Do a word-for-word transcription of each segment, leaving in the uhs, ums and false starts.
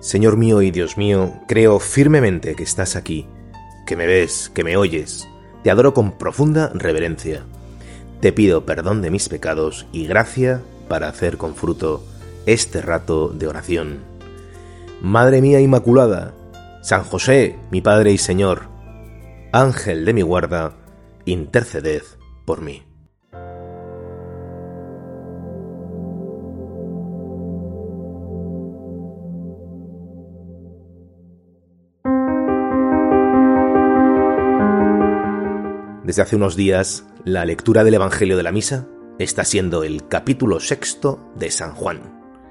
Señor mío y Dios mío, creo firmemente que estás aquí, que me ves, que me oyes. Te adoro con profunda reverencia. Te pido perdón de mis pecados y gracia para hacer con fruto este rato de oración. Madre mía Inmaculada, San José, mi Padre y Señor, Ángel de mi guarda, interceded por mí. Desde hace unos días, la lectura del Evangelio de la Misa está siendo el capítulo sexto de San Juan.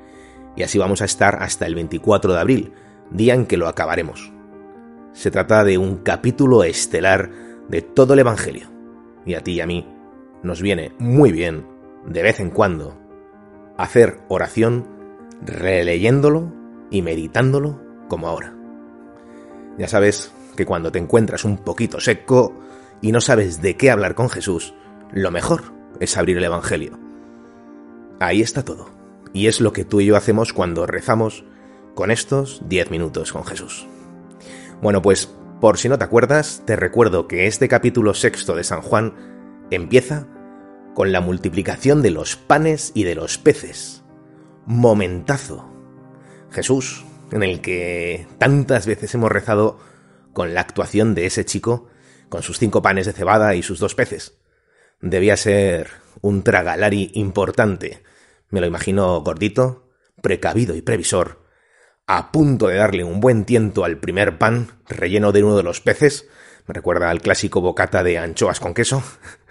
Y así vamos a estar hasta el veinticuatro de abril, día en que lo acabaremos. Se trata de un capítulo estelar de todo el Evangelio. Y a ti y a mí nos viene muy bien, de vez en cuando, hacer oración releyéndolo y meditándolo como ahora. Ya sabes que cuando te encuentras un poquito seco y no sabes de qué hablar con Jesús, lo mejor es abrir el Evangelio. Ahí está todo. Y es lo que tú y yo hacemos cuando rezamos con estos diez minutos con Jesús. Bueno, pues, por si no te acuerdas, te recuerdo que este capítulo sexto de San Juan empieza con la multiplicación de los panes y de los peces. Momentazo. Jesús, en el que tantas veces hemos rezado con la actuación de ese chico con sus cinco panes de cebada y sus dos peces. Debía ser un tragalari importante. Me lo imagino gordito, precavido y previsor, a punto de darle un buen tiento al primer pan relleno de uno de los peces. Me recuerda al clásico bocata de anchoas con queso.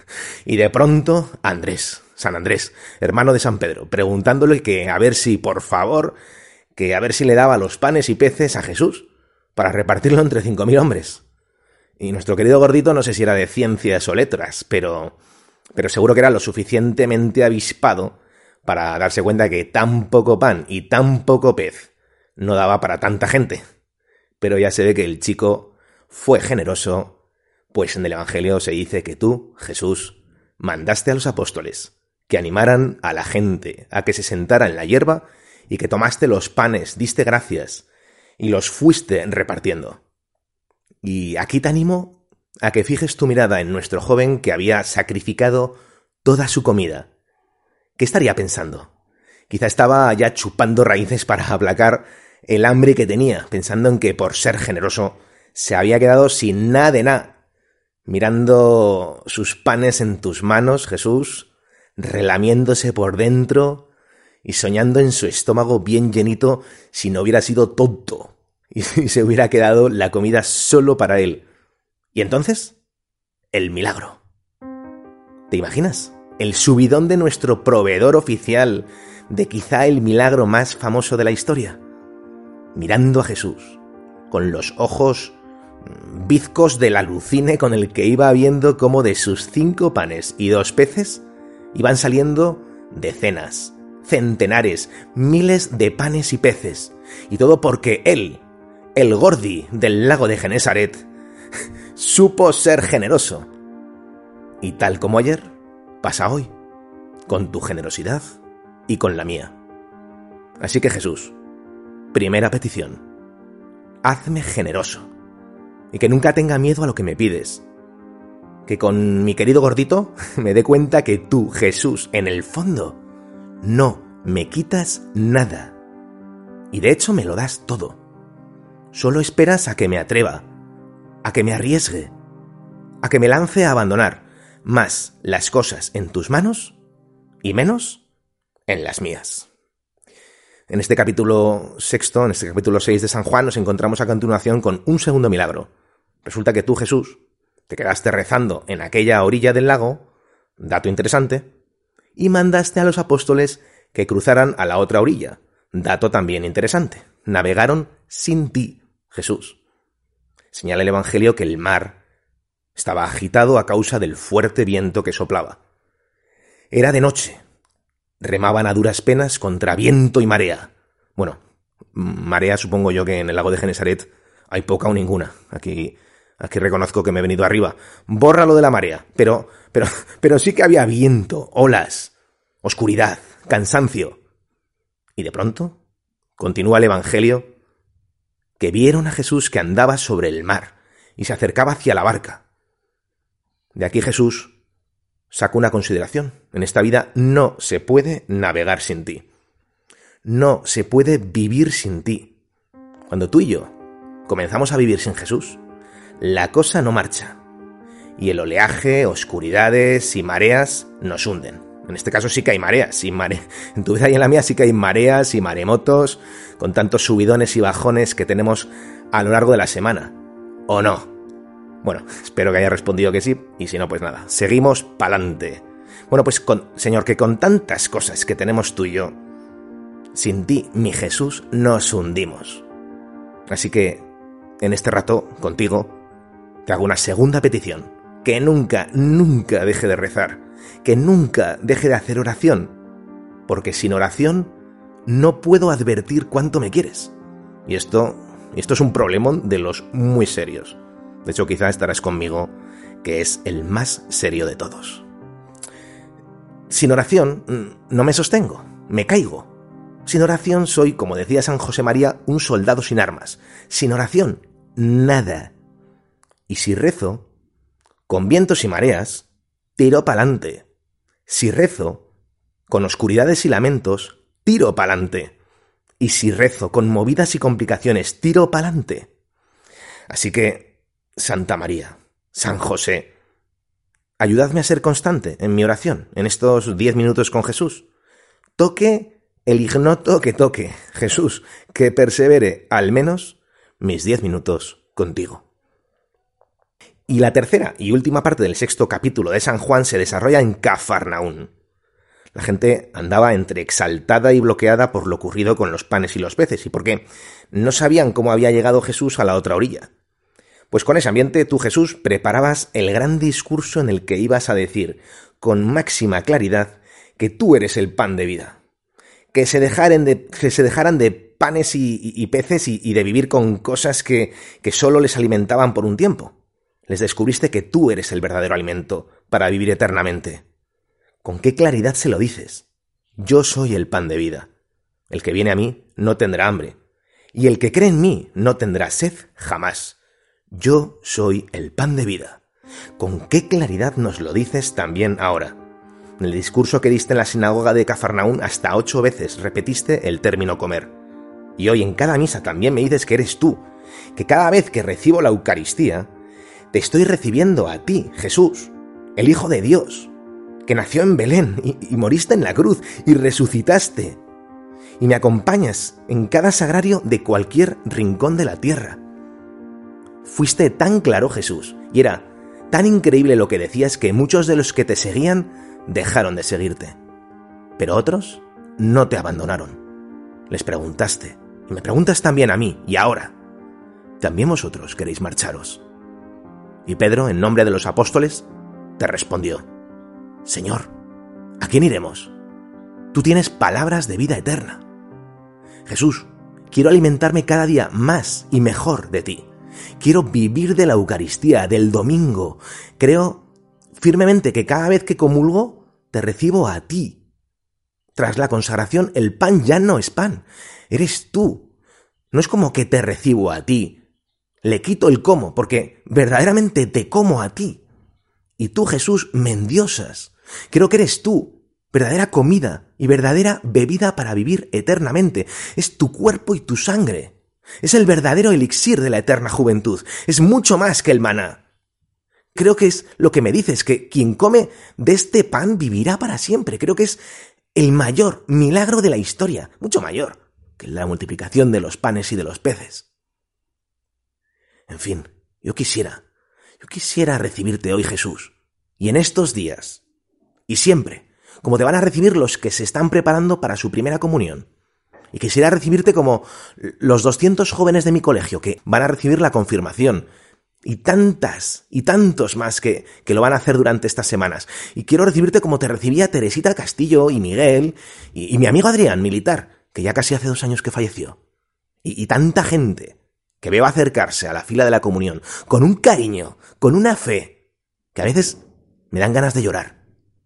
Y de pronto, Andrés, San Andrés, hermano de San Pedro, preguntándole que a ver si, por favor, que a ver si le daba los panes y peces a Jesús para repartirlo entre cinco mil hombres. Y nuestro querido gordito no sé si era de ciencias o letras, pero, pero seguro que era lo suficientemente avispado para darse cuenta que tan poco pan y tan poco pez no daba para tanta gente. Pero ya se ve que el chico fue generoso, pues en el Evangelio se dice que tú, Jesús, mandaste a los apóstoles que animaran a la gente a que se sentara en la hierba y que tomaste los panes, diste gracias y los fuiste repartiendo. Y aquí te animo a que fijes tu mirada en nuestro joven que había sacrificado toda su comida. ¿Qué estaría pensando? Quizá estaba ya chupando raíces para aplacar el hambre que tenía, pensando en que por ser generoso se había quedado sin nada de nada. Mirando sus panes en tus manos, Jesús, relamiéndose por dentro y soñando en su estómago bien llenito si no hubiera sido tonto y se hubiera quedado la comida solo para él. Y entonces, el milagro. ¿Te imaginas? El subidón de nuestro proveedor oficial, de quizá el milagro más famoso de la historia. Mirando a Jesús, con los ojos bizcos del alucine con el que iba viendo cómo de sus cinco panes y dos peces iban saliendo decenas, centenares, miles de panes y peces. Y todo porque él, el gordi del lago de Genesaret, supo ser generoso. Y tal como ayer, pasa hoy, con tu generosidad y con la mía. Así que Jesús, primera petición, hazme generoso y que nunca tenga miedo a lo que me pides. Que con mi querido gordito me dé cuenta que tú, Jesús, en el fondo, no me quitas nada. Y de hecho me lo das todo. Solo esperas a que me atreva, a que me arriesgue, a que me lance a abandonar más las cosas en tus manos y menos en las mías. En este capítulo sexto, en este capítulo seis de San Juan, nos encontramos a continuación con un segundo milagro. Resulta que tú, Jesús, te quedaste rezando en aquella orilla del lago, dato interesante, y mandaste a los apóstoles que cruzaran a la otra orilla, dato también interesante. Navegaron sin ti, Jesús. Señala el Evangelio que el mar estaba agitado a causa del fuerte viento que soplaba. Era de noche. Remaban a duras penas contra viento y marea. Bueno, marea supongo yo que en el lago de Genesaret hay poca o ninguna. Aquí, aquí reconozco que me he venido arriba. Borra lo de la marea, pero, pero, pero sí que había viento, olas, oscuridad, cansancio. Y de pronto, continúa el Evangelio, que vieron a Jesús que andaba sobre el mar y se acercaba hacia la barca. De aquí Jesús sacó una consideración. En esta vida no se puede navegar sin ti. No se puede vivir sin ti. Cuando tú y yo comenzamos a vivir sin Jesús, la cosa no marcha. Y el oleaje, oscuridades y mareas nos hunden. En este caso sí que hay mareas. Y mare... En tu vida y en la mía sí que hay mareas y maremotos, con tantos subidones y bajones que tenemos a lo largo de la semana. ¿O no? Bueno, espero que haya respondido que sí, y si no, pues nada, seguimos pa'lante. Bueno, pues con, Señor, que con tantas cosas que tenemos tú y yo, sin ti, mi Jesús, nos hundimos. Así que, en este rato, contigo, te hago una segunda petición. Que nunca, nunca deje de rezar. Que nunca deje de hacer oración. Porque sin oración, no puedo advertir cuánto me quieres. Y esto, esto es un problemón de los muy serios. De hecho, quizá estarás conmigo, que es el más serio de todos. Sin oración, no me sostengo, me caigo. Sin oración soy, como decía San José María, un soldado sin armas. Sin oración, nada. Y si rezo, con vientos y mareas, tiro pa'lante. Si rezo, con oscuridades y lamentos, tiro pa'lante. Y si rezo, con movidas y complicaciones, tiro pa'lante. Así que, Santa María, San José, ayudadme a ser constante en mi oración, en estos diez minutos con Jesús. Toque el ignoto que toque, Jesús, que persevere al menos mis diez minutos contigo. Y la tercera y última parte del sexto capítulo de San Juan se desarrolla en Cafarnaún. La gente andaba entre exaltada y bloqueada por lo ocurrido con los panes y los peces, y porque no sabían cómo había llegado Jesús a la otra orilla. Pues con ese ambiente tú, Jesús, preparabas el gran discurso en el que ibas a decir con máxima claridad que tú eres el pan de vida. Que se dejaran de, que se dejaran de panes y, y, y peces y, y de vivir con cosas que, que solo les alimentaban por un tiempo. Les descubriste que tú eres el verdadero alimento para vivir eternamente. ¿Con qué claridad se lo dices? Yo soy el pan de vida. El que viene a mí no tendrá hambre. Y el que cree en mí no tendrá sed jamás. Yo soy el pan de vida. ¿Con qué claridad nos lo dices también ahora? En el discurso que diste en la sinagoga de Cafarnaún hasta ocho veces repetiste el término comer. Y hoy en cada misa también me dices que eres tú, que cada vez que recibo la Eucaristía, te estoy recibiendo a ti, Jesús, el Hijo de Dios, que nació en Belén y, y moriste en la cruz y resucitaste. Y me acompañas en cada sagrario de cualquier rincón de la tierra. Fuiste tan claro, Jesús, y era tan increíble lo que decías que muchos de los que te seguían dejaron de seguirte. Pero otros no te abandonaron. Les preguntaste, y me preguntas también a mí, y ahora, ¿también vosotros queréis marcharos? Y Pedro, en nombre de los apóstoles, te respondió, Señor, ¿a quién iremos? Tú tienes palabras de vida eterna. Jesús, quiero alimentarme cada día más y mejor de ti. Quiero vivir de la Eucaristía, del domingo. Creo firmemente que cada vez que comulgo, te recibo a ti. Tras la consagración, el pan ya no es pan, eres tú. No es como que te recibo a ti. Le quito el cómo, porque verdaderamente te como a ti. Y tú, Jesús, me endiosas. Creo que eres tú, verdadera comida y verdadera bebida para vivir eternamente. Es tu cuerpo y tu sangre. Es el verdadero elixir de la eterna juventud. Es mucho más que el maná. Creo que es lo que me dices, que quien come de este pan vivirá para siempre. Creo que es el mayor milagro de la historia, mucho mayor que la multiplicación de los panes y de los peces. En fin, yo quisiera, yo quisiera recibirte hoy, Jesús, y en estos días, y siempre, como te van a recibir los que se están preparando para su primera comunión. Y quisiera recibirte como los doscientos jóvenes de mi colegio que van a recibir la confirmación. Y tantas y tantos más que, que lo van a hacer durante estas semanas. Y quiero recibirte como te recibía Teresita Castillo y Miguel y, y mi amigo Adrián, militar, que ya casi hace dos años que falleció. Y, y tanta gente que veo acercarse a la fila de la comunión con un cariño, con una fe, que a veces me dan ganas de llorar.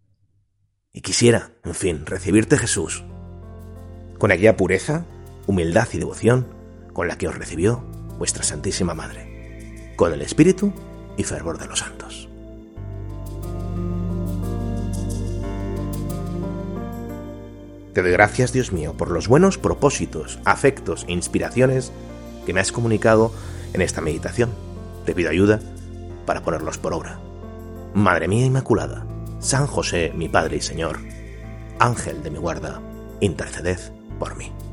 Y quisiera, en fin, recibirte, Jesús, con aquella pureza, humildad y devoción con la que os recibió vuestra Santísima Madre, con el espíritu y fervor de los santos. Te doy gracias, Dios mío, por los buenos propósitos, afectos e inspiraciones que me has comunicado en esta meditación. Te pido ayuda para ponerlos por obra. Madre mía Inmaculada, San José, mi Padre y Señor, Ángel de mi guarda, interceded por mí.